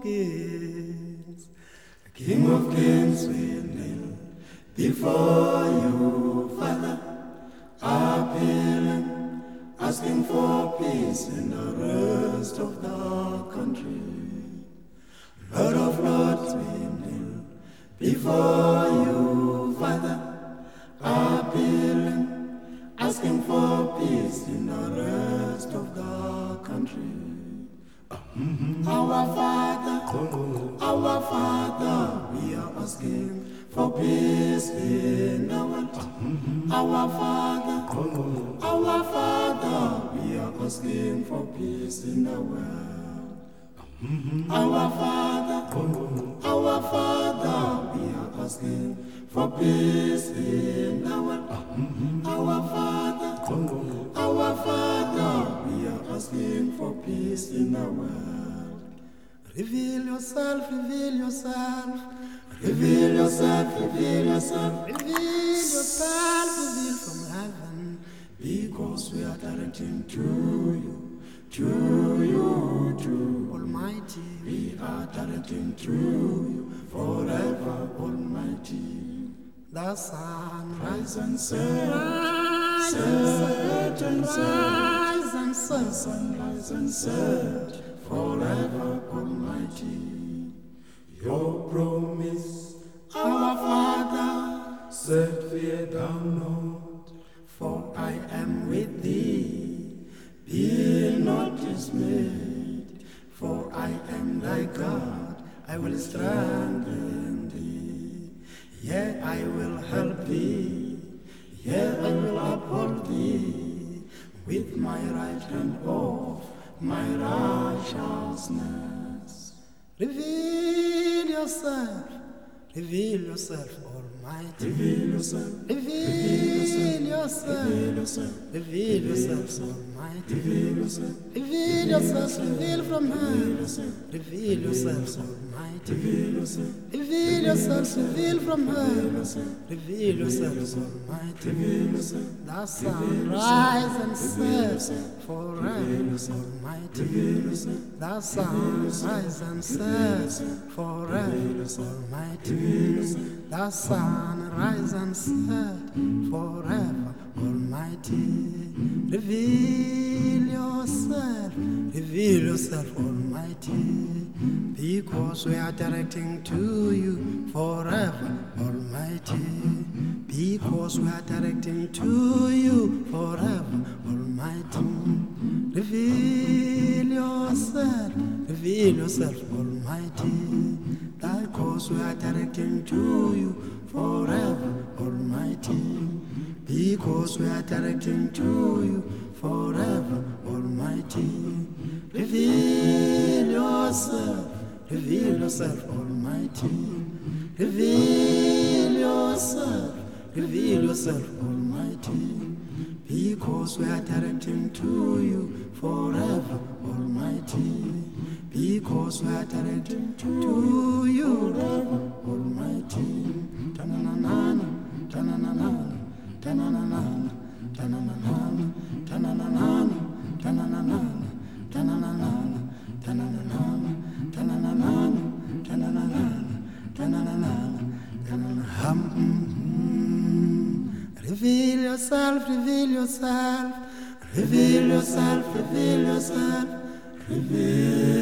Kings. The King of Kings will kneel before you, Father, appealing, asking for peace in the rest of the country. Lord of Lords, we kneel before you, Father, appealing, asking for peace in the rest of the country. Our Father, we are asking for peace in the world. Our Father, we are asking for peace in the world. Our Father, we are asking for peace in the world. Our Father, we are asking for peace in the world. Reveal yourself, reveal yourself. Reveal yourself, reveal yourself. Reveal yourself, reveal from heaven. Because we are directing to Almighty. We are directing to you forever, Almighty. The sun rise and set, rise and set, sunrise and set, forever, Almighty. Your promise, our Father, set fear down not, for I am with thee. Be not dismayed, for I am thy God. I will strengthen thee. Yea, I will help thee. Yea, I will uphold thee with my right hand of my righteousness. Reveal yourself, Almighty. Reveal yourself, reveal yourself, Almighty. Reveal yourself, reveal from her. Reveal yourself, Almighty. Reveal yourself, reveal from her. Reveal yourself, Almighty. The sun rise and set forever, Almighty. The sun rise and set forever, Almighty. The sun rise and set forever, Almighty. Reveal yourself, Almighty, because we are directing to you forever, Almighty. Because we are directing to you forever, Almighty. Reveal yourself, Almighty. Because we are directing to you forever, Almighty. Because we are directing to you forever, Almighty. Reveal yourself, Almighty. Reveal yourself, Almighty. Because we are directing to you forever, Almighty. Because we are directing to you forever, Almighty. Ta-na-na-na-na, ta-na-na-na-na, ta-na-na-na-na, ta-na-na-na-na, ta-na-na-na-na, ta-na-na-na-na, ta-na-na-na-na, ta-na-na-na-na, ta-na-na-na-na, ta-na-na-na-na, ta-na-na-na-na. Reveal yourself, reveal yourself, reveal yourself, reveal yourself, reveal.